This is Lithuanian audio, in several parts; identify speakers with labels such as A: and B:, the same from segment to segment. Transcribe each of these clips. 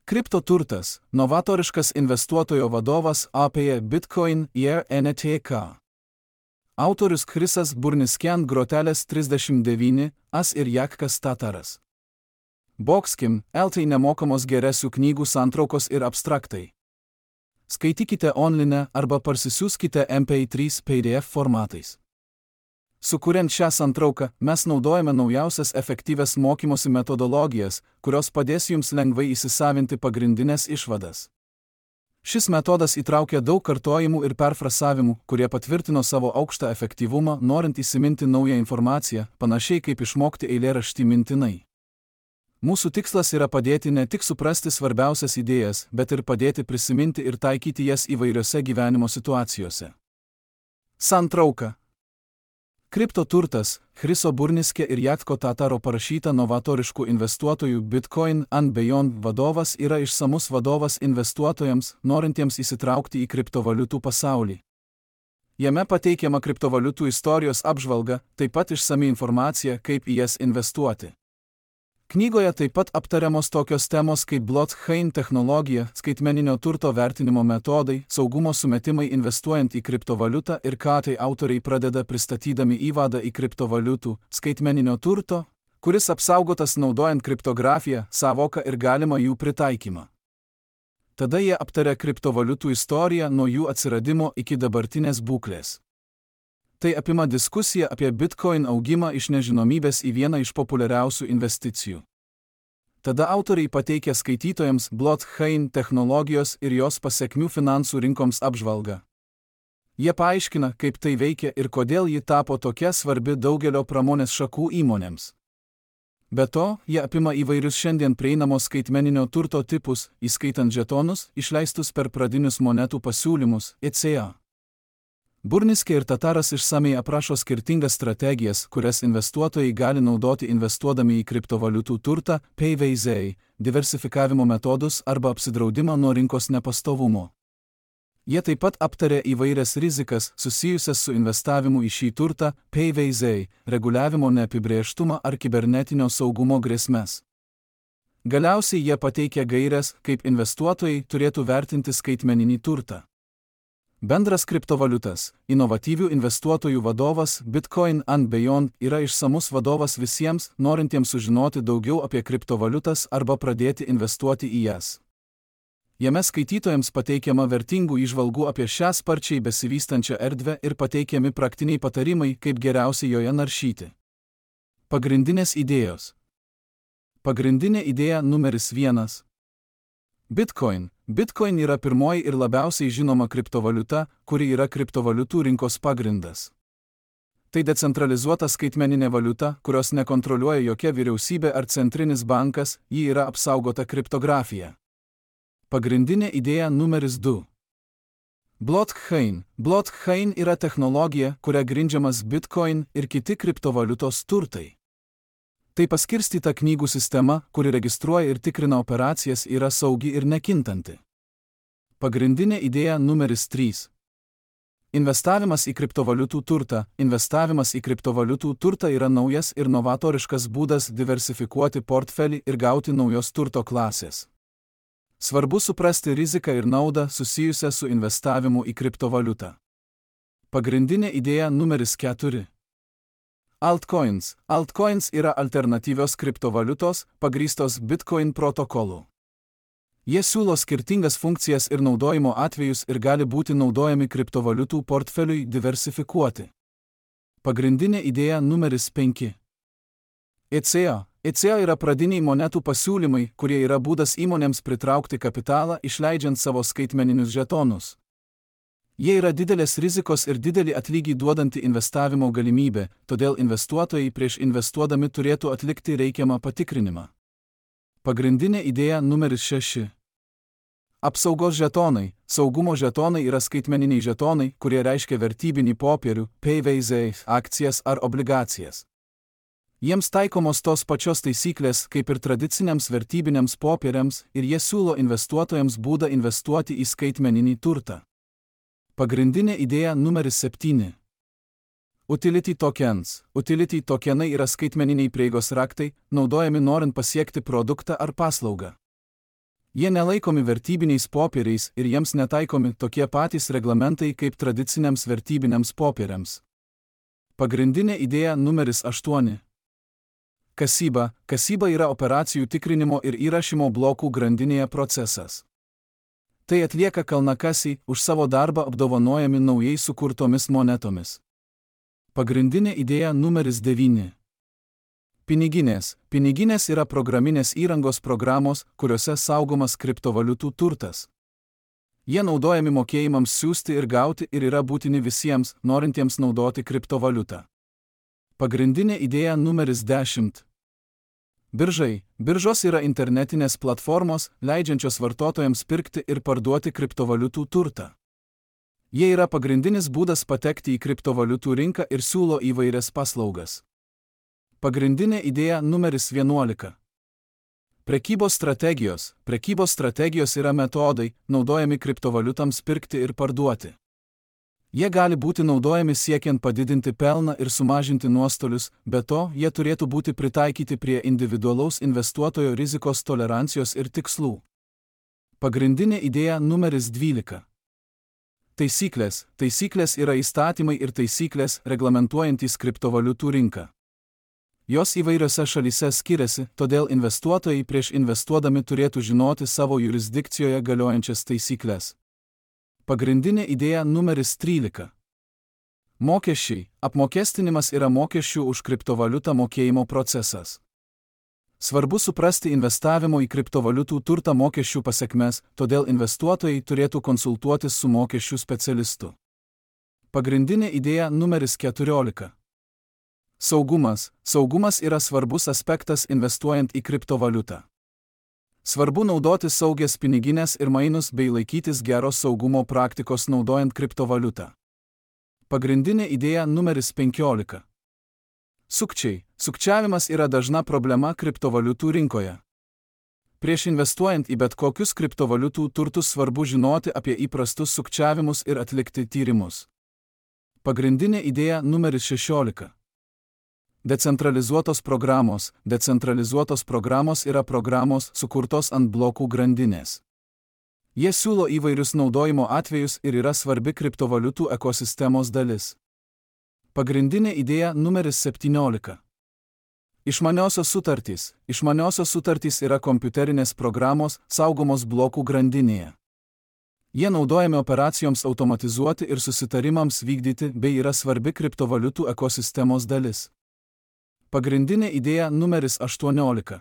A: Kriptoturtas – novatoriškas investuotojo vadovas apie Bitcoin ir NTK. Autorius Chrisas Burniskian grotelės 39, as ir Jakkas Tataras. Bokskim, LT nemokamos geresių knygų santraukos ir abstraktai. Skaitykite online arba parsisiųskite MP3 PDF formatais. Sukuriant šią santrauką, mes naudojame naujausias efektyvias mokymosi metodologijas, kurios padės jums lengvai įsisavinti pagrindinės išvadas. Šis metodas įtraukia daug kartojimų ir perfrasavimų, kurie patvirtino savo aukštą efektyvumą, norint įsiminti naują informaciją, panašiai kaip išmokti eilėraštį mintinai. Mūsų tikslas yra padėti ne tik suprasti svarbiausias idėjas, bet ir padėti prisiminti ir taikyti jas įvairiose gyvenimo situacijose. Santrauka. Kriptoturtas – Chriso Burniskio ir Jakko Tataro parašyta novatoriškų investuotojų Bitcoin and Beyond vadovas yra išsamus vadovas investuotojams, norintiems įsitraukti į kriptovaliutų pasaulį. Jame pateikiama kriptovaliutų istorijos apžvalga, taip pat išsami informacija, kaip į jas investuoti. Knygoje taip pat aptariamos tokios temos kaip blockchain technologija, skaitmeninio turto vertinimo metodai, saugumo sumetimai investuojant į kriptovaliutą ir ką tai autoriai pradeda pristatydami įvadą į kriptovaliutų, skaitmeninio turto, kuris apsaugotas naudojant kriptografiją, sąvoką ir galimą jų pritaikymą. Tada jie aptaria kriptovaliutų istoriją nuo jų atsiradimo iki dabartinės būklės. Tai apima diskusiją apie Bitcoin augimą iš nežinomybės į vieną iš populiariausių investicijų. Tada autoriai pateikia skaitytojams blockchain technologijos ir jos pasekmių finansų rinkoms apžvalgą. Jie paaiškina, kaip tai veikia ir kodėl ji tapo tokia svarbi daugelio pramonės šakų įmonėms. Be to, jie apima įvairius šiandien prieinamos skaitmeninio turto tipus, įskaitant žetonus, išleistus per pradinius monetų pasiūlymus, etc. Burniskė ir Tataras išsamiai aprašo skirtingas strategijas, kurias investuotojai gali naudoti investuodami į kriptovaliutų turtą, PVZ, diversifikavimo metodus arba apsidraudimą nuo rinkos nepastovumo. Jie taip pat aptarė įvairias rizikas susijusias su investavimu į šį turtą, PVZ, reguliavimo neapibrėžtumą ar kibernetinio saugumo grėsmes. Galiausiai jie pateikė gaires, kaip investuotojai turėtų vertinti skaitmeninį turtą. Bendras kriptovaliutas, inovatyvių investuotojų vadovas Bitcoin and Beyond yra išsamus vadovas visiems, norintiems sužinoti daugiau apie kriptovaliutas arba pradėti investuoti į jas. Jame skaitytojams pateikiama vertingų įžvalgų apie šią sparčiai besivystančią erdvę ir pateikiami praktiniai patarimai, kaip geriausiai joje naršyti. Pagrindinės idėjos. Pagrindinė idėja numeris 1. Bitcoin. Bitcoin yra pirmoji ir labiausiai žinoma kriptovaliuta, kuri yra kriptovaliutų rinkos pagrindas. Tai decentralizuota skaitmeninė valiuta, kurios nekontroliuoja jokia vyriausybė ar centrinis bankas, ji yra apsaugota kriptografija. Pagrindinė idėja numeris 2. Blockchain. Blockchain yra technologija, kuria grindžiamas Bitcoin ir kiti kriptovaliutos turtai. Tai paskirstyta knygų sistema, kuri registruoja ir tikrina operacijas, yra saugi ir nekintanti. Pagrindinė idėja numeris 3. Investavimas į kriptovaliutų turtą. Investavimas į kriptovaliutų turtą yra naujas ir novatoriškas būdas diversifikuoti portfelį ir gauti naujos turto klasės. Svarbu suprasti riziką ir naudą susijusią su investavimu į kriptovaliutą. Pagrindinė idėja numeris 4. Altcoins. Altcoins yra alternatyvios kriptovaliutos, pagrįstos Bitcoin protokolu. Jie siūlo skirtingas funkcijas ir naudojimo atvejus ir gali būti naudojami kriptovaliutų portfeliui diversifikuoti. Pagrindinė idėja numeris 5. ECA. ECA yra pradiniai monetų pasiūlymai, kurie yra būdas įmonėms pritraukti kapitalą, išleidžiant savo skaitmeninius žetonus. Jie yra didelės rizikos ir didelį atlygį duodanti investavimo galimybė, todėl investuotojai prieš investuodami turėtų atlikti reikiamą patikrinimą. Pagrindinė idėja numeris 6. Apsaugos žetonai. Saugumo žetonai yra skaitmeniniai žetonai, kurie reiškia vertybinį popierių, PVZ, akcijas ar obligacijas. Jiems taikomos tos pačios taisyklės kaip ir tradiciniams vertybiniams popieriams ir jie siūlo investuotojams būdą investuoti į skaitmeninį turtą. Pagrindinė idėja numeris 7. Utility tokens. Utility tokenai yra skaitmeniniai prieigos raktai, naudojami norint pasiekti produktą ar paslaugą. Jie nelaikomi vertybiniais popieriais ir jiems netaikomi tokie patys reglamentai kaip tradiciniams vertybiniams popieriams. Pagrindinė idėja numeris 8. Kasyba. Kasyba yra operacijų tikrinimo ir įrašymo blokų grandinėje procesas. Tai atlieka kalnakasiai, už savo darbą apdovanojami naujai sukurtomis monetomis. Pagrindinė idėja numeris 9. Piniginės. Piniginės yra programinės įrangos programos, kuriuose saugomas kriptovaliutų turtas. Jie naudojami mokėjimams siųsti ir gauti ir yra būtini visiems, norintiems naudoti kriptovaliutą. Pagrindinė idėja numeris 10. Biržai. Biržos yra internetinės platformos, leidžiančios vartotojams pirkti ir parduoti kriptovaliutų turtą. Jie yra pagrindinis būdas patekti į kriptovaliutų rinką ir siūlo įvairias paslaugas. Pagrindinė idėja numeris 11. Prekybos strategijos. Prekybos strategijos yra metodai, naudojami kriptovaliutams pirkti ir parduoti. Jie gali būti naudojami siekiant padidinti pelną ir sumažinti nuostolius, be to, jie turėtų būti pritaikyti prie individualaus investuotojo rizikos tolerancijos ir tikslų. Pagrindinė idėja numeris 12. Taisyklės. Taisyklės yra įstatymai ir taisyklės, reglamentuojantys kriptovaliutų rinką. Jos įvairiose šalyse skiriasi, todėl investuotojai prieš investuodami turėtų žinoti savo jurisdikcijoje galiojančias taisyklės. Pagrindinė idėja numeris 13. Mokesčiai. Apmokestinimas yra mokesčių už kriptovaliutą mokėjimo procesas. Svarbu suprasti investavimo į kriptovaliutų turtą mokesčių pasekmes, todėl investuotojai turėtų konsultuotis su mokesčių specialistu. Pagrindinė idėja numeris 14. Saugumas. Saugumas yra svarbus aspektas investuojant į kriptovaliutą. Svarbu naudoti saugias piniginės ir mainus bei laikytis geros saugumo praktikos naudojant kriptovaliutą. Pagrindinė idėja numeris 15. Sukčiai. Sukčiavimas yra dažna problema kriptovaliutų rinkoje. Prieš investuojant į bet kokius kriptovaliutų turtus svarbu žinoti apie įprastus sukčiavimus ir atlikti tyrimus. Pagrindinė idėja numeris 16. Decentralizuotos programos. Decentralizuotos programos yra programos sukurtos ant blokų grandinės. Jie siūlo įvairius naudojimo atvejus ir yra svarbi kriptovaliutų ekosistemos dalis. Pagrindinė idėja numeris 17. Išmaniosios sutartys. Išmaniosios sutartys yra kompiuterinės programos, saugomos blokų grandinėje. Jie naudojami operacijoms automatizuoti ir susitarimams vykdyti bei yra svarbi kriptovaliutų ekosistemos dalis. Pagrindinė idėja numeris 18.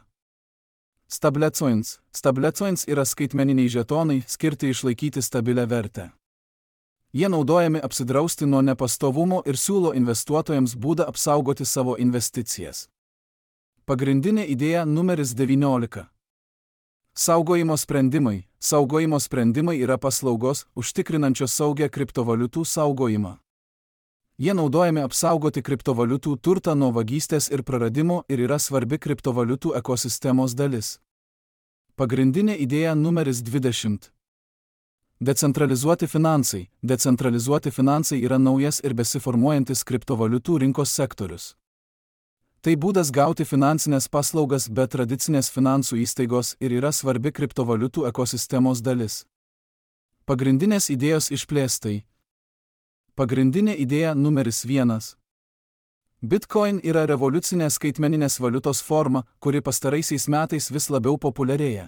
A: Stablecoins. Stablecoins yra skaitmeniniai žetonai, skirti išlaikyti stabilę vertę. Jie naudojami apsidrausti nuo nepastovumo ir siūlo investuotojams būdą apsaugoti savo investicijas. Pagrindinė idėja numeris 19. Saugojimo sprendimai. Saugojimo sprendimai yra paslaugos, užtikrinančios saugią kriptovaliutų saugojimą. Jie naudojami apsaugoti kriptovaliutų turtą nuo vagystės ir praradimo ir yra svarbi kriptovaliutų ekosistemos dalis. Pagrindinė idėja numeris 20. Decentralizuoti finansai. Decentralizuoti finansai yra naujas ir besiformuojantis kriptovaliutų rinkos sektorius. Tai būdas gauti finansinės paslaugas be tradicinės finansų įstaigos ir yra svarbi kriptovaliutų ekosistemos dalis. Pagrindinės idėjos išplėstai. Pagrindinė idėja numeris 1. Bitcoin yra revoliucinė skaitmeninės valiutos forma, kuri pastaraisiais metais vis labiau populiarėja.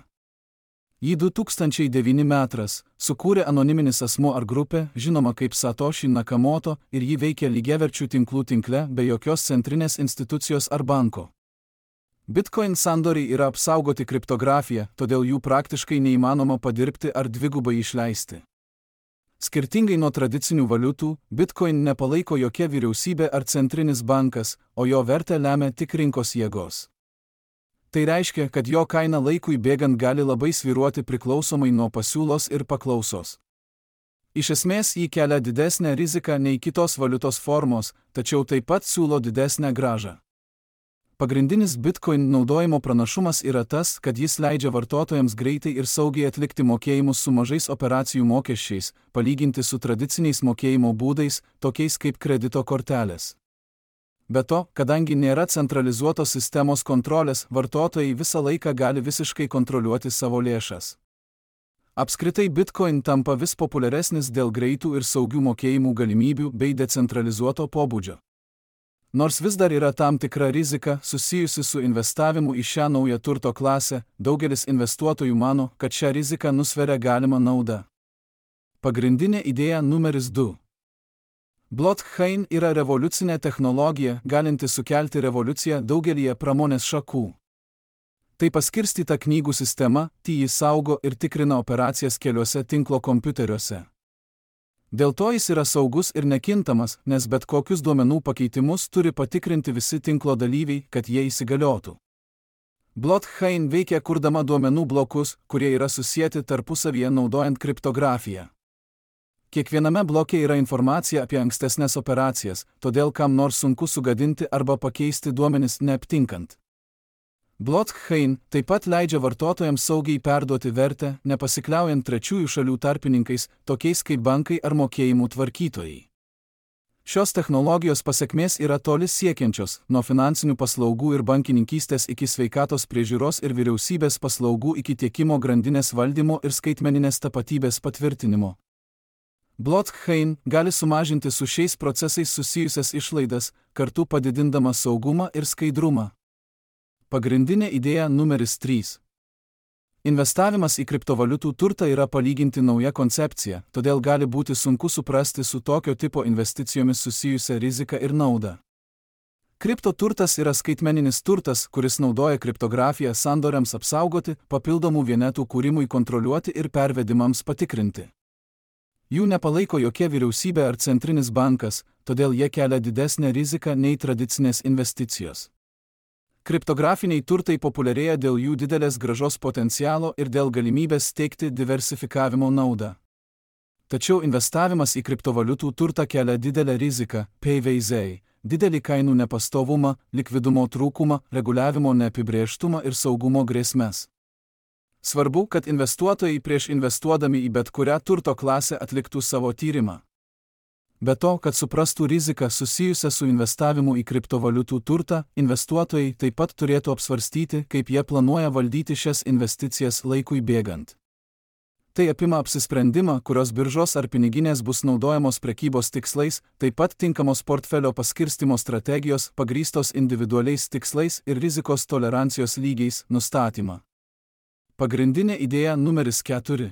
A: Jį 2009 metais sukūrė anoniminis asmuo ar grupė, žinoma kaip Satoshi Nakamoto, ir jį veikia lygiaverčių tinklų tinkle be jokios centrinės institucijos ar banko. Bitcoin sandoriai yra apsaugoti kriptografija, todėl jų praktiškai neįmanoma padirbti ar dvigubai išleisti. Skirtingai nuo tradicinių valiutų, Bitcoin nepalaiko jokia vyriausybė ar centrinis bankas, o jo vertę lemia tik rinkos jėgos. Tai reiškia, kad jo kaina laikui bėgant gali labai svyruoti priklausomai nuo pasiūlos ir paklausos. Iš esmės jį kelia didesnę riziką nei kitos valiutos formos, tačiau taip pat siūlo didesnę grąžą. Pagrindinis Bitcoin naudojimo pranašumas yra tas, kad jis leidžia vartotojams greitai ir saugiai atlikti mokėjimus su mažais operacijų mokesčiais, palyginti su tradiciniais mokėjimo būdais, tokiais kaip kredito kortelės. Be to, kadangi nėra centralizuotos sistemos kontrolės, vartotojai visą laiką gali visiškai kontroliuoti savo lėšas. Apskritai Bitcoin tampa vis populiaresnis dėl greitų ir saugių mokėjimų galimybių bei decentralizuoto pobūdžio. Nors vis dar yra tam tikra rizika susijusi su investavimu į šią naują turto klasę, daugelis investuotojų mano, kad šią riziką nusveria galima nauda. Pagrindinė idėja numeris 2. Blockchain yra revoliucinė technologija, galinti sukelti revoliuciją daugelyje pramonės šakų. Tai paskirstyta knygų sistema, ji saugo ir tikrina operacijas keliuose tinklo kompiuteriuose. Dėl to jis yra saugus ir nekintamas, nes bet kokius duomenų pakeitimus turi patikrinti visi tinklo dalyviai, kad jie įsigaliotų. Blockchain veikia kurdama duomenų blokus, kurie yra susieti tarpusavyje naudojant kriptografiją. Kiekviename bloke yra informacija apie ankstesnes operacijas, todėl kam nors sunku sugadinti arba pakeisti duomenis neaptinkant. Blockchain taip pat leidžia vartotojams saugiai perduoti vertę, nepasikliaujant trečiųjų šalių tarpininkais, tokiais kaip bankai ar mokėjimų tvarkytojai. Šios technologijos pasekmės yra toli siekiančios, nuo finansinių paslaugų ir bankininkystės iki sveikatos priežiūros ir vyriausybės paslaugų iki tiekimo grandinės valdymo ir skaitmeninės tapatybės patvirtinimo. Blockchain gali sumažinti su šiais procesais susijusias išlaidas, kartu padidindama saugumą ir skaidrumą. Pagrindinė idėja numeris 3. Investavimas į kriptovaliutų turtą yra palyginti nauja koncepcija, todėl gali būti sunku suprasti su tokio tipo investicijomis susijusią riziką ir naudą. Kriptoturtas yra skaitmeninis turtas, kuris naudoja kriptografiją sandoriams apsaugoti, papildomų vienetų kūrimui kontroliuoti ir pervedimams patikrinti. Jų nepalaiko jokia vyriausybė ar centrinis bankas, todėl jie kelia didesnę riziką nei tradicinės investicijos. Kriptografiniai turtai populiarėja dėl jų didelės grąžos potencialo ir dėl galimybės teikti diversifikavimo naudą. Tačiau investavimas į kriptovaliutų turtą kelia didelę riziką, PVZ, didelį kainų nepastovumą, likvidumo trūkumą, reguliavimo neapibrėžtumą ir saugumo grėsmes. Svarbu, kad investuotojai prieš investuodami į bet kurią turto klasę atliktų savo tyrimą. Be to, kad suprastų riziką susijusią su investavimu į kriptovaliutų turtą, investuotojai taip pat turėtų apsvarstyti, kaip jie planuoja valdyti šias investicijas laikui bėgant. Tai apima apsisprendimą, kurios biržos ar piniginės bus naudojamos prekybos tikslais, taip pat tinkamos portfelio paskirstymo strategijos, pagrįstos individualiais tikslais ir rizikos tolerancijos lygiais nustatymą. Pagrindinė idėja numeris 4.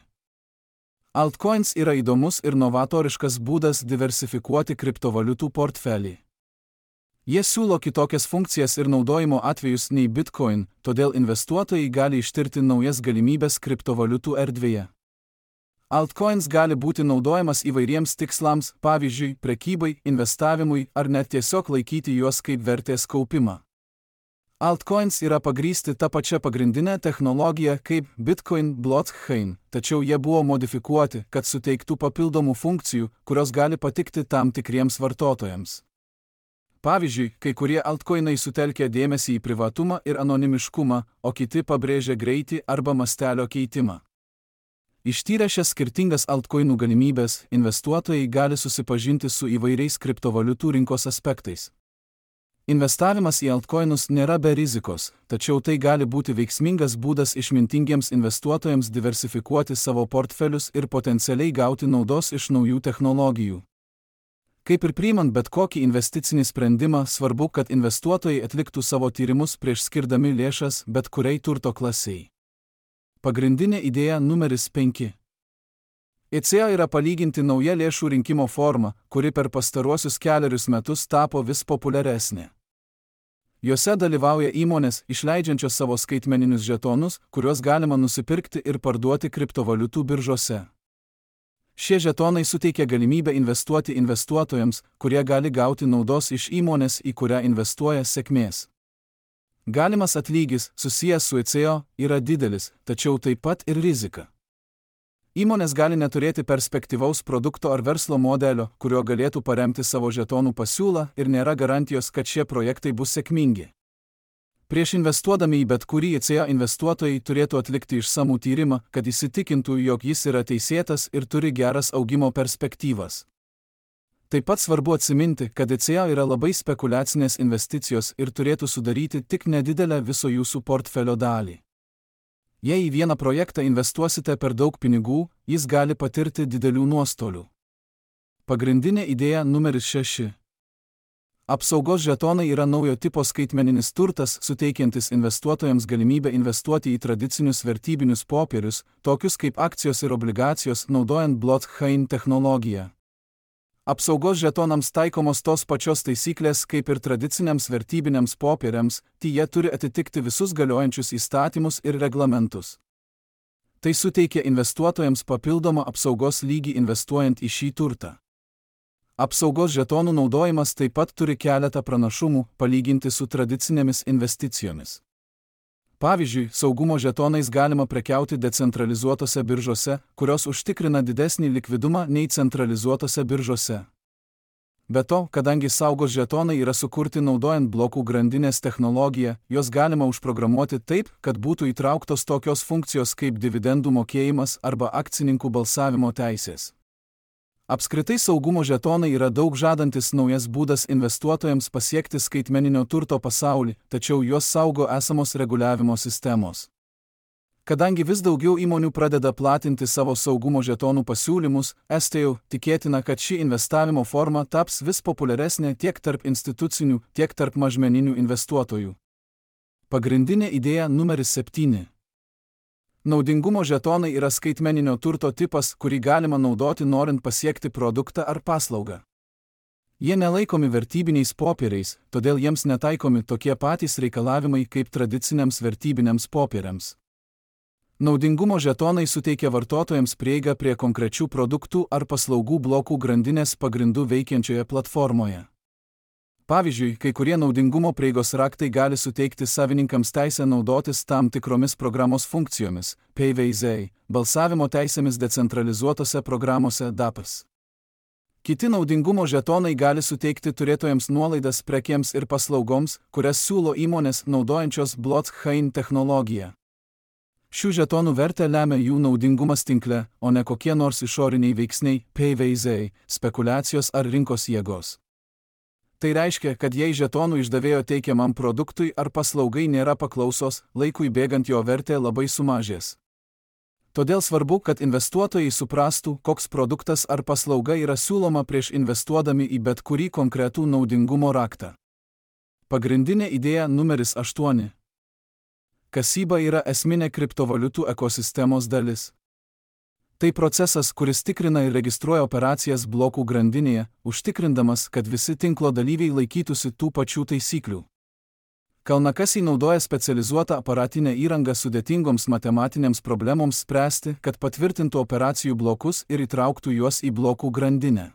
A: Altcoins yra įdomus ir novatoriškas būdas diversifikuoti kriptovaliutų portfelį. Jie siūlo kitokias funkcijas ir naudojimo atvejus nei Bitcoin, todėl investuotojai gali ištirti naujas galimybės kriptovaliutų erdvėje. Altcoins gali būti naudojamas įvairiems tikslams, pavyzdžiui, prekybai, investavimui ar net tiesiog laikyti juos kaip vertės kaupimą. Altcoins yra pagrįsti tą pačią pagrindinę technologiją kaip Bitcoin blockchain, tačiau jie buvo modifikuoti, kad suteiktų papildomų funkcijų, kurios gali patikti tam tikriems vartotojams. Pavyzdžiui, kai kurie altcoinai sutelkia dėmesį į privatumą ir anonimiškumą, o kiti pabrėžia greitį arba mastelio keitimą. Ištyrę šias skirtingas altcoinų galimybės, investuotojai gali susipažinti su įvairiais kriptovaliutų rinkos aspektais. Investavimas į altcoinus nėra be rizikos, tačiau tai gali būti veiksmingas būdas išmintingiems investuotojams diversifikuoti savo portfelius ir potencialiai gauti naudos iš naujų technologijų. Kaip ir priimant bet kokį investicinį sprendimą, svarbu, kad investuotojai atliktų savo tyrimus prieš skirdami lėšas bet kuriai turto klasiai. Pagrindinė idėja numeris 5. ECA yra palyginti nauja lėšų rinkimo forma, kuri per pastaruosius kelerius metus tapo vis populiaresnė. Jose dalyvauja įmonės, išleidžiančios savo skaitmeninius žetonus, kuriuos galima nusipirkti ir parduoti kriptovaliutų biržose. Šie žetonai suteikia galimybę investuoti investuotojams, kurie gali gauti naudos iš įmonės, į kurią investuoja sėkmės. Galimas atlygis, susijęs su ECA, yra didelis, tačiau taip pat ir rizika. Įmonės gali neturėti perspektyvaus produkto ar verslo modelio, kuriuo galėtų paremti savo žetonų pasiūlą ir nėra garantijos, kad šie projektai bus sėkmingi. Prieš investuodami į bet kurį ECA investuotojai turėtų atlikti išsamų tyrimą, kad įsitikintų, jog jis yra teisėtas ir turi geras augimo perspektyvas. Taip pat svarbu atsiminti, kad ECA yra labai spekuliacinės investicijos ir turėtų sudaryti tik nedidelę viso jūsų portfelio dalį. Jei į vieną projektą investuosite per daug pinigų, jis gali patirti didelių nuostolių. Pagrindinė idėja numeris 6. Apsaugos žetonai yra naujo tipo skaitmeninis turtas, suteikiantis investuotojams galimybę investuoti į tradicinius vertybinius popierius, tokius kaip akcijos ir obligacijos, naudojant blockchain technologiją. Apsaugos žetonams taikomos tos pačios taisyklės kaip ir tradiciniams vertybiniams popieriams, jie turi atitikti visus galiojančius įstatymus ir reglamentus. Tai suteikia investuotojams papildomą apsaugos lygį investuojant į šį turtą. Apsaugos žetonų naudojimas taip pat turi keletą pranašumų, palyginti su tradicinėmis investicijomis. Pavyzdžiui, saugumo žetonais galima prekiauti decentralizuotose biržose, kurios užtikrina didesnį likvidumą nei centralizuotose biržose. Be to, kadangi saugos žetonai yra sukurti naudojant blokų grandinės technologiją, juos galima užprogramuoti taip, kad būtų įtrauktos tokios funkcijos kaip dividendų mokėjimas arba akcininkų balsavimo teisės. Apskritai saugumo žetonai yra daug žadantis naujas būdas investuotojams pasiekti skaitmeninio turto pasaulį, tačiau juos saugo esamos reguliavimo sistemos. Kadangi vis daugiau įmonių pradeda platinti savo saugumo žetonų pasiūlymus, tikėtina, kad ši investavimo forma taps vis populiaresnė tiek tarp institucinių, tiek tarp mažmeninių investuotojų. Pagrindinė idėja numeris 7. Naudingumo žetonai yra skaitmeninio turto tipas, kurį galima naudoti norint pasiekti produktą ar paslaugą. Jie nelaikomi vertybiniais popieriais, todėl jiems netaikomi tokie patys reikalavimai kaip tradiciniams vertybiniams popieriams. Naudingumo žetonai suteikia vartotojams prieigą prie konkrečių produktų ar paslaugų blokų grandinės pagrindų veikiančioje platformoje. Pavyzdžiui, kai kurie naudingumo prieigos raktai gali suteikti savininkams teisę naudotis tam tikromis programos funkcijomis, PVZ, balsavimo teisėmis decentralizuotose programose DAPS. Kiti naudingumo žetonai gali suteikti turėtojams nuolaidas prekėms ir paslaugoms, kurias siūlo įmonės naudojančios blockchain technologiją. Šių žetonų vertę lemia jų naudingumas tinkle, o ne kokie nors išoriniai veiksniai, PVZ, spekulacijos ar rinkos jėgos. Tai reiškia, kad jei žetonų išdavėjo teikiamam produktui ar paslaugai nėra paklausos, laikui bėgant jo vertė labai sumažės. Todėl svarbu, kad investuotojai suprastų, koks produktas ar paslauga yra siūloma prieš investuodami į bet kurį konkretų naudingumo raktą. Pagrindinė idėja numeris 8. Kasyba yra esminė kriptovaliutų ekosistemos dalis. Tai procesas, kuris tikrina ir registruoja operacijas blokų grandinėje, užtikrindamas, kad visi tinklo dalyviai laikytųsi tų pačių taisyklių. Kalnakasiai naudoja specializuotą aparatinę įrangą sudėtingoms matematinėms problemoms spręsti, kad patvirtintų operacijų blokus ir įtrauktų juos į blokų grandinę.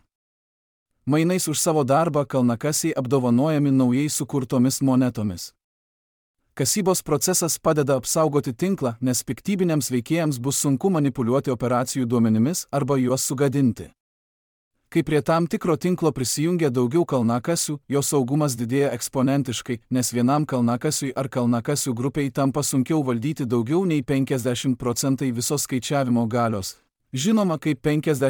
A: Mainais už savo darbą kalnakasiai apdovanojami naujai sukurtomis monetomis. Kasybos procesas padeda apsaugoti tinklą, nes piktybiniams veikėjams bus sunku manipuliuoti operacijų duomenimis arba juos sugadinti. Kai prie tam tikro tinklo prisijungia daugiau kalnakasių, jo saugumas didėja eksponentiškai, nes vienam kalnakasiui ar kalnakasių grupiai tampa sunkiau valdyti daugiau nei 50% visos skaičiavimo galios, žinoma kaip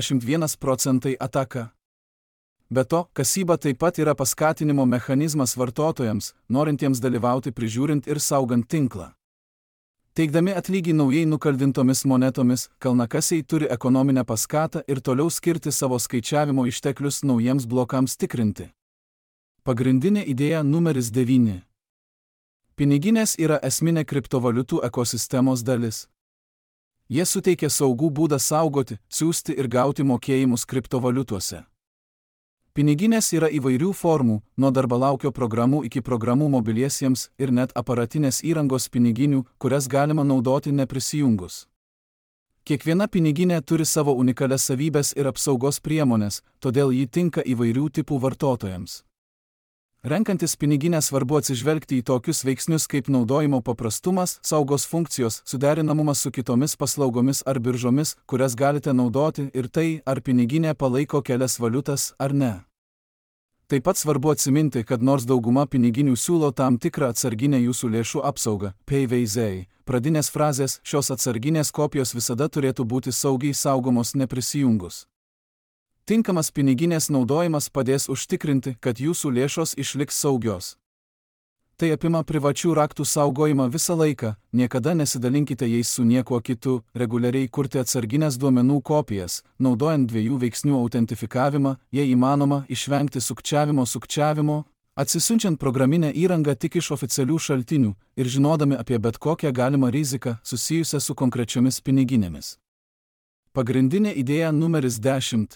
A: 51% ataka. Be to, kasyba taip pat yra paskatinimo mechanizmas vartotojams, norintiems dalyvauti prižiūrint ir saugant tinklą. Teikdami atlygį naujai nukaldintomis monetomis, kalnakasiai turi ekonominę paskatą ir toliau skirti savo skaičiavimo išteklius naujiems blokams tikrinti. Pagrindinė idėja numeris 9. Piniginės yra esminė kriptovaliutų ekosistemos dalis. Jie suteikia saugų būdą saugoti, siųsti ir gauti mokėjimus kriptovaliutuose. Piniginės yra įvairių formų, nuo darbalaukio programų iki programų mobiliesiems ir net aparatinės įrangos piniginių, kurias galima naudoti neprisijungus. Kiekviena piniginė turi savo unikalias savybes ir apsaugos priemonės, todėl ji tinka įvairių tipų vartotojams. Renkantis piniginę svarbu atsižvelgti į tokius veiksnius kaip naudojimo paprastumas, saugos funkcijos, suderinamumas su kitomis paslaugomis ar biržomis, kurias galite naudoti ir tai, ar piniginė palaiko kelias valiutas ar ne. Taip pat svarbu atsiminti, kad nors dauguma piniginių siūlo tam tikrą atsarginę jūsų lėšų apsaugą, PVZ, pradinės frazės, šios atsarginės kopijos visada turėtų būti saugiai saugomos neprisijungus. Tinkamas piniginės naudojimas padės užtikrinti, kad jūsų lėšos išliks saugios. Tai apima privačių raktų saugojimą visą laiką, niekada nesidalinkite jais su niekuo kitu, reguliariai kurti atsarginės duomenų kopijas, naudojant 2 veiksnių autentifikavimą, jei įmanoma išvengti sukčiavimo, atsisiunčiant programinę įrangą tik iš oficialių šaltinių ir žinodami apie bet kokią galimą riziką susijusią su konkrečiomis piniginėmis. Pagrindinė idėja numeris 10.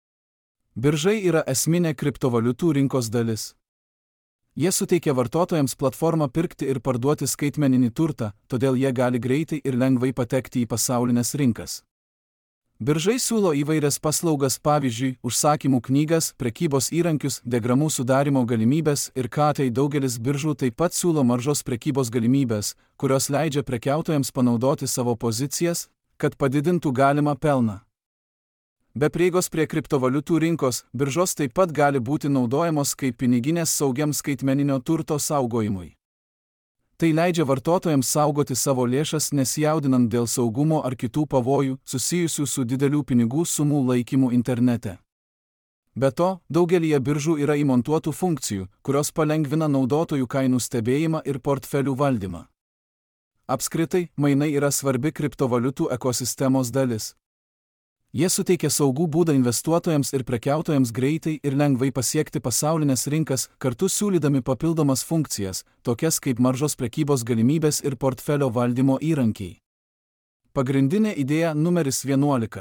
A: Biržai yra esminė kriptovaliutų rinkos dalis. Jie suteikia vartotojams platformą pirkti ir parduoti skaitmeninį turtą, todėl jie gali greitai ir lengvai patekti į pasaulinės rinkas. Biržai siūlo įvairias paslaugas, pavyzdžiui, užsakymų knygas, prekybos įrankius, diagramų sudarimo galimybės ir tai daugelis biržų taip pat siūlo maržos prekybos galimybės, kurios leidžia prekiautojams panaudoti savo pozicijas, kad padidintų galimą pelną. Be prieigos prie kriptovaliutų rinkos, biržos taip pat gali būti naudojamos kaip piniginės saugiam skaitmeninio turto saugojimui. Tai leidžia vartotojams saugoti savo lėšas nesijaudinant dėl saugumo ar kitų pavojų susijusių su didelių pinigų sumų laikymu internete. Be to, daugelyje biržų yra įmontuotų funkcijų, kurios palengvina naudotojų kainų stebėjimą ir portfelių valdymą. Apskritai, mainai yra svarbi kriptovaliutų ekosistemos dalis. Jie suteikia saugų būdą investuotojams ir prekiautojams greitai ir lengvai pasiekti pasaulinės rinkas, kartu siūlydami papildomas funkcijas, tokias kaip maržos prekybos galimybės ir portfelio valdymo įrankiai. Pagrindinė idėja numeris 11.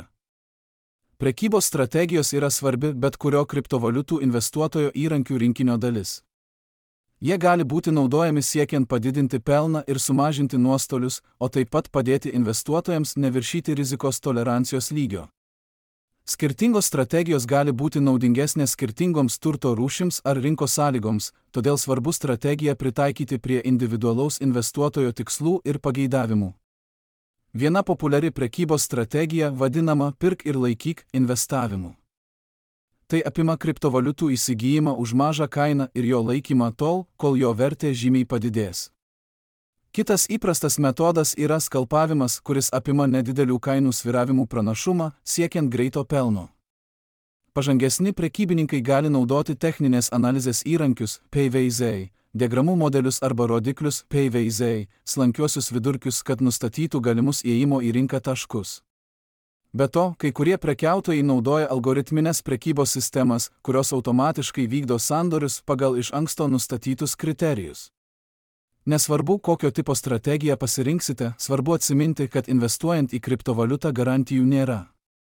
A: Prekybos strategijos yra svarbi bet kurio kriptovaliutų investuotojo įrankių rinkinio dalis. Jie gali būti naudojami siekiant padidinti pelną ir sumažinti nuostolius, o taip pat padėti investuotojams neviršyti rizikos tolerancijos lygio. Skirtingos strategijos gali būti naudingesnės skirtingoms turto rūšims ar rinkos sąlygoms, todėl svarbu strategiją pritaikyti prie individualaus investuotojo tikslų ir pageidavimų. Viena populiari prekybos strategija vadinama pirk ir laikyk investavimu. Tai apima kriptovaliutų įsigijimą už mažą kainą ir jo laikymą tol, kol jo vertė žymiai padidės. Kitas įprastas metodas yra skalpavimas, kuris apima nedidelių kainų svyravimų pranašumą, siekiant greito pelno. Pažangesni prekybininkai gali naudoti techninės analizės įrankius PVZ, diagramų modelius arba rodiklius PVZ, slankiuosius vidurkius, kad nustatytų galimus įėjimo į rinką taškus. Be to, kai kurie prekiautojai naudoja algoritminės prekybos sistemas, kurios automatiškai vykdo sandorius pagal iš anksto nustatytus kriterijus. Nesvarbu, kokio tipo strategiją pasirinksite, svarbu atsiminti, kad investuojant į kriptovaliutą garantijų nėra.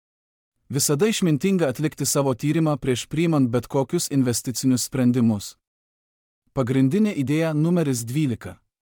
A: Visada išmintinga atlikti savo tyrimą prieš priimant bet kokius investicinius sprendimus. Pagrindinė idėja numeris 12.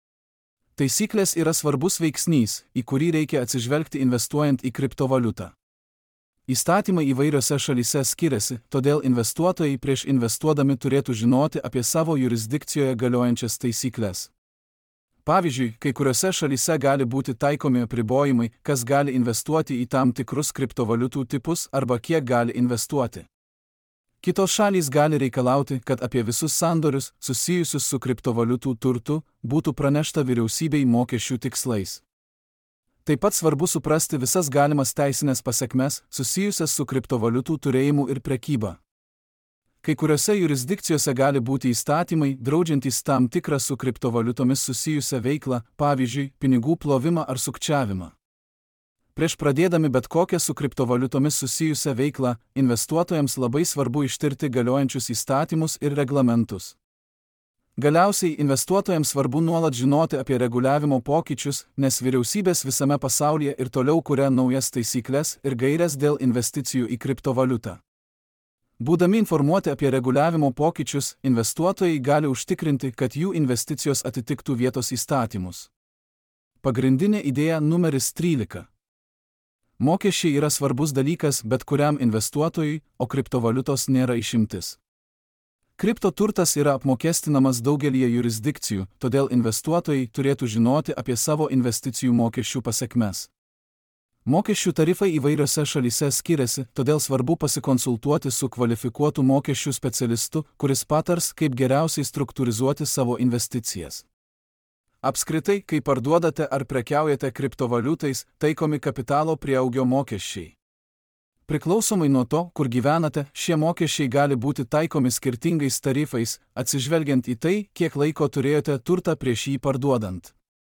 A: Taisyklės yra svarbus veiksnys, į kurį reikia atsižvelgti investuojant į kriptovaliutą. Įstatymai įvairiose šalyse skiriasi, todėl investuotojai prieš investuodami turėtų žinoti apie savo jurisdikcijoje galiojančias taisyklės. Pavyzdžiui, kai kuriuose šalyse gali būti taikomi apribojimai, kas gali investuoti į tam tikrus kriptovaliutų tipus arba kiek gali investuoti. Kitos šalys gali reikalauti, kad apie visus sandorius, susijusius su kriptovaliutų turtu, būtų pranešta vyriausybei mokesčių tikslais. Taip pat svarbu suprasti visas galimas teisinės pasekmes, susijusias su kriptovaliutų turėjimu ir prekyba. Kai kuriuose jurisdikcijose gali būti įstatymai, draudžiantys tam tikrą su kriptovaliutomis susijusią veiklą, pavyzdžiui, pinigų plovimą ar sukčiavimą. Prieš pradėdami bet kokią su kriptovaliutomis susijusią veiklą, investuotojams labai svarbu ištirti galiojančius įstatymus ir reglamentus. Galiausiai, investuotojams svarbu nuolat žinoti apie reguliavimo pokyčius, nes vyriausybės visame pasaulyje ir toliau kuria naujas taisykles ir gaires dėl investicijų į kriptovaliutą. Būdami informuoti apie reguliavimo pokyčius, investuotojai gali užtikrinti, kad jų investicijos atitiktų vietos įstatymus. Pagrindinė idėja numeris 13. Mokesčiai yra svarbus dalykas bet kuriam investuotojui, o kriptovaliutos nėra išimtis. Kriptoturtas yra apmokestinamas daugelyje jurisdikcijų, todėl investuotojai turėtų žinoti apie savo investicijų mokesčių pasekmes. Mokesčių tarifai įvairiose šalyse skiriasi, todėl svarbu pasikonsultuoti su kvalifikuotu mokesčių specialistu, kuris patars, kaip geriausiai struktūrizuoti savo investicijas. Apskritai, kai parduodate ar prekiaujate kriptovaliutais, taikomi kapitalo prieaugio mokesčiai. Priklausomai nuo to, kur gyvenate, šie mokesčiai gali būti taikomi skirtingais tarifais, atsižvelgiant į tai, kiek laiko turėjote turtą prieš jį parduodant.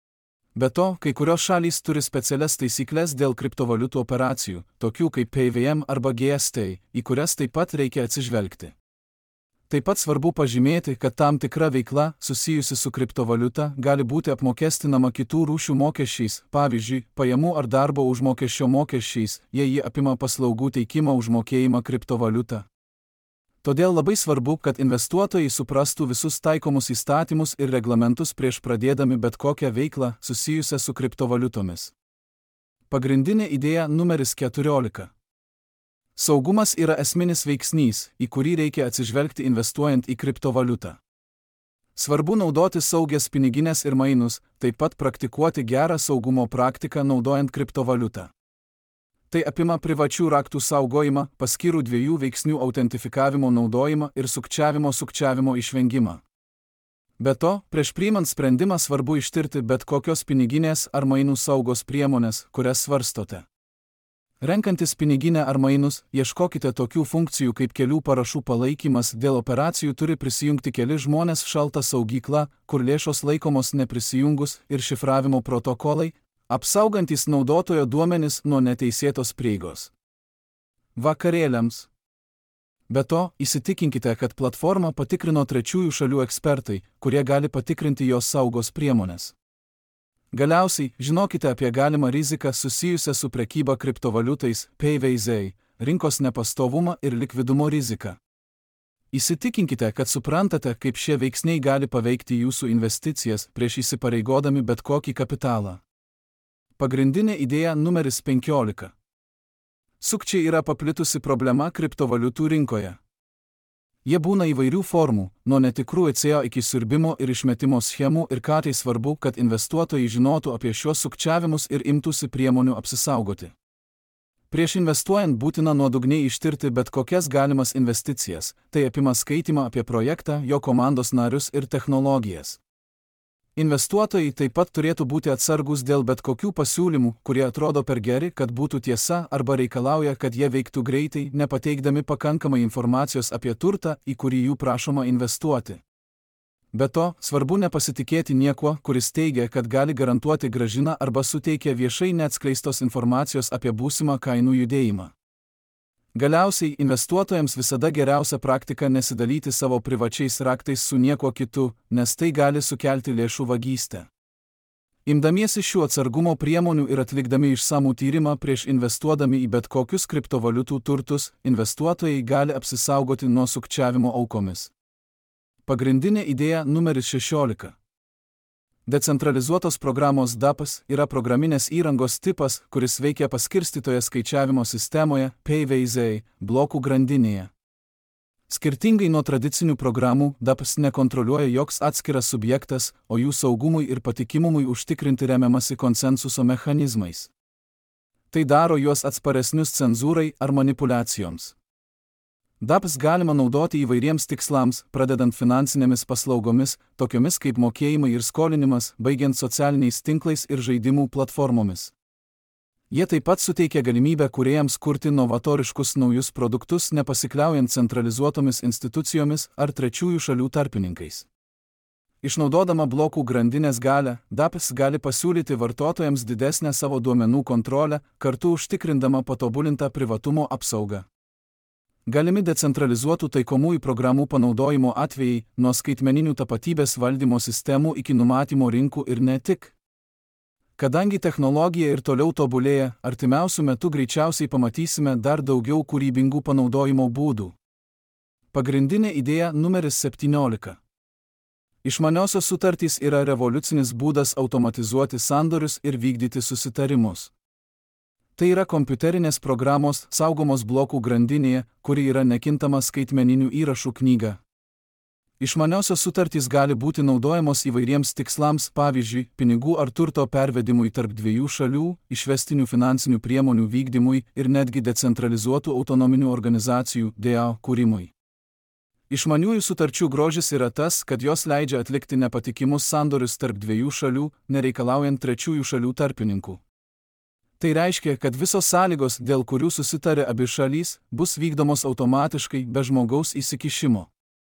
A: Be to, kai kurios šalys turi specialias taisykles dėl kriptovaliutų operacijų, tokių kaip PVM arba GST, į kurias taip pat reikia atsižvelgti. Taip pat svarbu pažymėti, kad tam tikra veikla, susijusi su kriptovaliuta, gali būti apmokestinama kitų rūšių mokesčiais, pavyzdžiui, pajamų ar darbo užmokesčio mokesčiais, jei ji apima paslaugų teikimą už mokėjimą kriptovaliutą. Todėl labai svarbu, kad investuotojai suprastų visus taikomus įstatymus ir reglamentus prieš pradėdami bet kokią veiklą susijusią su kriptovaliutomis. Pagrindinė idėja numeris 14. Saugumas yra esminis veiksnys, į kurį reikia atsižvelgti investuojant į kriptovaliutą. Svarbu naudoti saugias piniginės ir mainus, taip pat praktikuoti gerą saugumo praktiką naudojant kriptovaliutą. Tai apima privačių raktų saugojimą, paskirų dviejų veiksnių autentifikavimo naudojimą ir sukčiavimo išvengimą. Be to, prieš priimant sprendimą svarbu ištirti bet kokios piniginės ar mainų saugos priemonės, kurias svarstote. Renkantis piniginę ar mainus, ieškokite tokių funkcijų kaip kelių parašų palaikymas, dėl operacijų turi prisijungti keli žmonės, šalta saugykla, kur lėšos laikomos neprisijungus ir šifravimo protokolai, apsaugantys naudotojo duomenis nuo neteisėtos prieigos. Vakarėliams. Be to, įsitikinkite, kad platformą patikrino trečiųjų šalių ekspertai, kurie gali patikrinti jos saugos priemonės. Galiausiai, žinokite apie galimą riziką susijusią su prekyba kriptovaliutais, PVZ, rinkos nepastovumą ir likvidumo riziką. Įsitikinkite, kad suprantate, kaip šie veiksniai gali paveikti jūsų investicijas prieš įsipareigodami bet kokį kapitalą. Pagrindinė idėja numeris 15. Sukčiai yra paplitusi problema kriptovaliutų rinkoje. Jie būna įvairių formų, nuo netikrų ECO iki siurbimo ir išmetimo schemų ir tai svarbu, kad investuotojai žinotų apie šiuos sukčiavimus ir imtųsi priemonių apsisaugoti. Prieš investuojant būtina nuodugniai ištirti bet kokias galimas investicijas, tai apima skaitymą apie projektą, jo komandos narius ir technologijas. Investuotojai taip pat turėtų būti atsargūs dėl bet kokių pasiūlymų, kurie atrodo per geri, kad būtų tiesa arba reikalauja, kad jie veiktų greitai, nepateikdami pakankamai informacijos apie turtą, į kurį jų prašoma investuoti. Be to, svarbu nepasitikėti niekuo, kuris teigia, kad gali garantuoti grąžinę arba suteikia viešai neatskleistos informacijos apie būsimą kainų judėjimą. Galiausiai, investuotojams visada geriausia praktika nesidalyti savo privačiais raktais su niekuo kitu, nes tai gali sukelti lėšų vagystę. Imdamiesi šių atsargumo priemonių ir atlikdami išsamų tyrimą prieš investuodami į bet kokius kriptovaliutų turtus, investuotojai gali apsisaugoti nuo sukčiavimo aukomis. Pagrindinė idėja numeris 16. Decentralizuotos programos DAPS yra programinės įrangos tipas, kuris veikia paskirstytoje skaičiavimo sistemoje, PVZ, blokų grandinėje. Skirtingai nuo tradicinių programų, DAPS nekontroliuoja joks atskiras subjektas, o jų saugumui ir patikimumui užtikrinti remiamasi konsensuso mechanizmais. Tai daro juos atsparesnius cenzūrai ar manipulacijoms. DAPS galima naudoti įvairiems tikslams, pradedant finansinėmis paslaugomis, tokiomis kaip mokėjimai ir skolinimas, baigiant socialiniais tinklais ir žaidimų platformomis. Jie taip pat suteikia galimybę kūrėjams kurti novatoriškus naujus produktus, nepasikliaujant centralizuotomis institucijomis ar trečiųjų šalių tarpininkais. Išnaudodama blokų grandinės galią, DAPS gali pasiūlyti vartotojams didesnę savo duomenų kontrolę, kartu užtikrindama patobulintą privatumo apsaugą. Galimi decentralizuotų taikomųjų programų panaudojimo atvejai, nuo skaitmeninių tapatybės valdymo sistemų iki numatymo rinkų ir ne tik. Kadangi technologija ir toliau tobulėja, artimiausiu metu greičiausiai pamatysime dar daugiau kūrybingų panaudojimo būdų. Pagrindinė idėja numeris 17. Išmaniosios sutartys yra revoliucinis būdas automatizuoti sandorius ir vykdyti susitarimus. Tai yra kompiuterinės programos, saugomos blokų grandinėje, kuri yra nekintama skaitmeninių įrašų knyga. Išmaniosios sutartys gali būti naudojamos įvairiems tikslams, pavyzdžiui, pinigų ar turto pervedimui tarp dviejų šalių, išvestinių finansinių priemonių vykdymui ir netgi decentralizuotų autonominių organizacijų DAO kūrimui. Išmaniųjų sutarčių grožis yra tas, kad jos leidžia atlikti nepatikimus sandorius tarp dviejų šalių, nereikalaujant trečiųjų šalių tarpininkų. Tai reiškia, kad visos sąlygos, dėl kurių susitarė abi šalys, bus vykdomos automatiškai be žmogaus įsikišimo.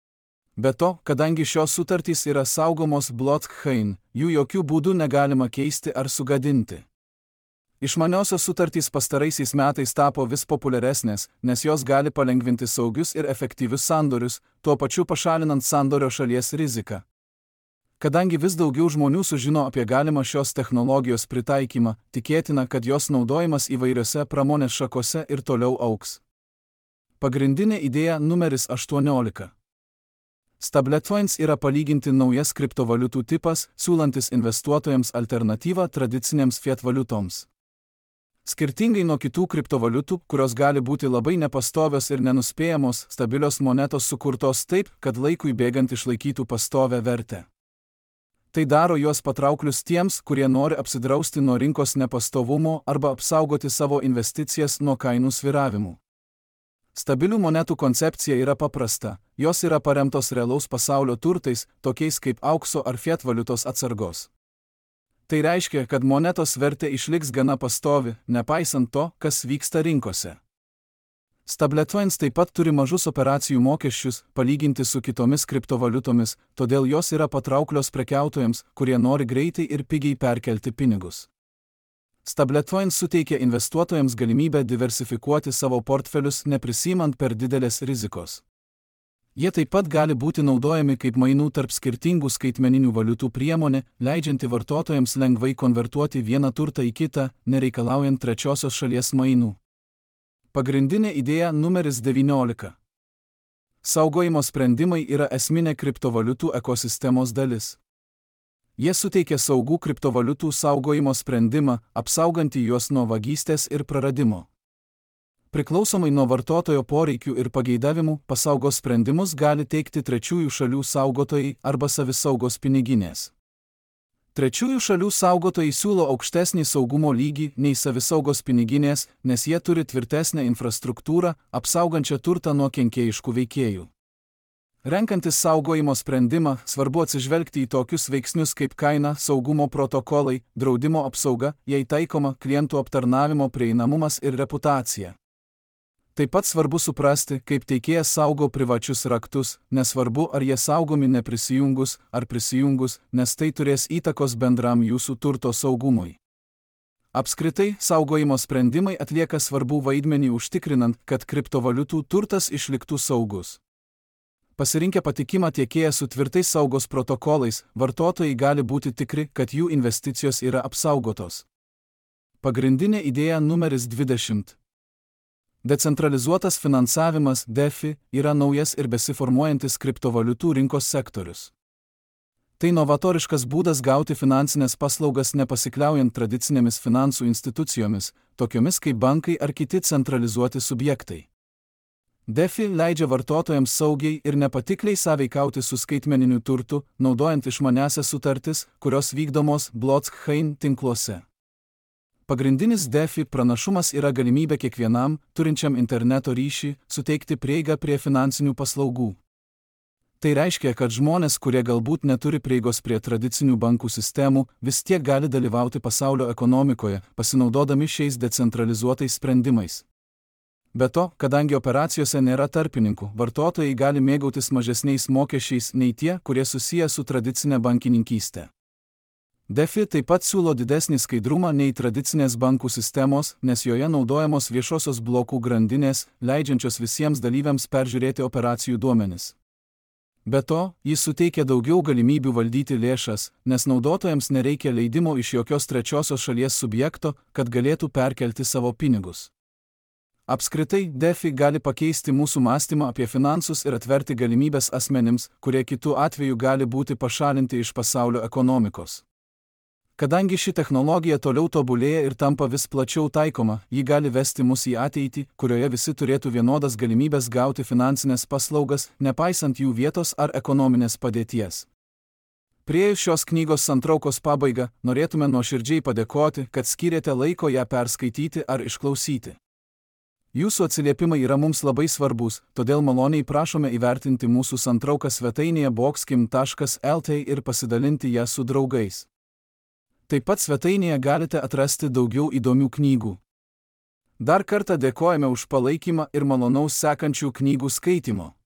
A: Be to, kadangi šios sutartys yra saugomos blockchain, jų jokių būdų negalima keisti ar sugadinti. Išmaniosios sutartys pastaraisiais metais tapo vis populiaresnės, nes jos gali palengvinti saugius ir efektyvius sandorius, tuo pačiu pašalinant sandorio šalies riziką. Kadangi vis daugiau žmonių sužino apie galimą šios technologijos pritaikymą, tikėtina, kad jos naudojimas įvairiose pramonės šakose ir toliau augs. Pagrindinė idėja numeris 18. Stablecoins yra palyginti naujas kriptovaliutų tipas, siūlantis investuotojams alternatyvą tradicinėms fiat valiutoms. Skirtingai nuo kitų kriptovaliutų, kurios gali būti labai nepastovios ir nenuspėjamos, stabilios monetos sukurtos taip, kad laikui bėgant išlaikytų pastovią vertę. Tai daro juos patrauklius tiems, kurie nori apsidrausti nuo rinkos nepastovumo arba apsaugoti savo investicijas nuo kainų svyravimų. Stabilių monetų koncepcija yra paprasta, jos yra paremtos realaus pasaulio turtais, tokiais kaip aukso ar fiat valiutos atsargos. Tai reiškia, kad monetos vertė išliks gana pastovi, nepaisant to, kas vyksta rinkose. Stablecoins taip pat turi mažus operacijų mokesčius, palyginti su kitomis kriptovaliutomis, todėl jos yra patrauklios prekiautojams, kurie nori greitai ir pigiai perkelti pinigus. Stablecoins suteikia investuotojams galimybę diversifikuoti savo portfelius, neprisimant per didelės rizikos. Jie taip pat gali būti naudojami kaip mainų tarp skirtingų skaitmeninių valiutų priemonė, leidžianti vartotojams lengvai konvertuoti vieną turtą į kitą, nereikalaujant trečiosios šalies mainų. Pagrindinė idėja numeris 19. Saugojimo sprendimai yra esminė kriptovaliutų ekosistemos dalis. Jie suteikia saugų kriptovaliutų saugojimo sprendimą, apsaugantį juos nuo vagystės ir praradimo. Priklausomai nuo vartotojo poreikių ir pageidavimų, pasaugos sprendimus gali teikti trečiųjų šalių saugotojai arba savisaugos piniginės. Trečiųjų šalių saugotojai siūlo aukštesnį saugumo lygį nei savisaugos piniginės, nes jie turi tvirtesnę infrastruktūrą, apsaugančią turtą nuo kenkėjiškų veikėjų. Renkantis saugojimo sprendimą, svarbu atsižvelgti į tokius veiksnius kaip kaina, saugumo protokolai, draudimo apsauga, jei taikoma, klientų aptarnavimo prieinamumas ir reputacija. Taip pat svarbu suprasti, kaip teikėjas saugo privačius raktus, nesvarbu ar jie saugomi neprisijungus ar prisijungus, nes tai turės įtakos bendram jūsų turto saugumui. Apskritai, saugojimo sprendimai atlieka svarbų vaidmenį užtikrinant, kad kriptovaliutų turtas išliktų saugus. Pasirinkę patikimą tiekėją su tvirtais saugos protokolais, vartotojai gali būti tikri, kad jų investicijos yra apsaugotos. Pagrindinė idėja numeris 20. Decentralizuotas finansavimas DeFi yra naujas ir besiformuojantis kriptovaliutų rinkos sektorius. Tai novatoriškas būdas gauti finansinės paslaugas nepasikliaujant tradicinėmis finansų institucijomis, tokiomis kaip bankai ar kiti centralizuoti subjektai. DeFi leidžia vartotojams saugiai ir nepatikliai sąveikauti su skaitmeniniu turtu, naudojant išmaniąsias sutartis, kurios vykdomos blockchain tinkluose. Pagrindinis DeFi pranašumas yra galimybė kiekvienam, turinčiam interneto ryšį, suteikti prieigą prie finansinių paslaugų. Tai reiškia, kad žmonės, kurie galbūt neturi prieigos prie tradicinių bankų sistemų, vis tiek gali dalyvauti pasaulio ekonomikoje, pasinaudodami šiais decentralizuotais sprendimais. Be to, kadangi operacijose nėra tarpininkų, vartotojai gali mėgautis mažesniais mokesčiais nei tie, kurie susiję su tradicinė bankininkystė. DeFi taip pat siūlo didesnį skaidrumą nei tradicinės bankų sistemos, nes joje naudojamos viešosios blokų grandinės, leidžiančios visiems dalyviams peržiūrėti operacijų duomenis. Be to, jis suteikia daugiau galimybių valdyti lėšas, nes naudotojams nereikia leidimo iš jokios trečiosios šalies subjekto, kad galėtų perkelti savo pinigus. Apskritai, DeFi gali pakeisti mūsų mąstymą apie finansus ir atverti galimybės asmenims, kurie kitu atveju gali būti pašalinti iš pasaulio ekonomikos. Kadangi ši technologija toliau tobulėja ir tampa vis plačiau taikoma, ji gali vesti mus į ateitį, kurioje visi turėtų vienodas galimybės gauti finansinės paslaugas, nepaisant jų vietos ar ekonominės padėties. Priėjus šios knygos santraukos pabaigą, norėtume nuoširdžiai padėkoti, kad skyrėte laiko ją perskaityti ar išklausyti. Jūsų atsiliepimai yra mums labai svarbus, todėl maloniai prašome įvertinti mūsų santrauką svetainėje boxkim.lt ir pasidalinti ją su draugais. Taip pat svetainėje galite atrasti daugiau įdomių knygų. Dar kartą dėkojame už palaikymą ir malonaus sekančių knygų skaitymo.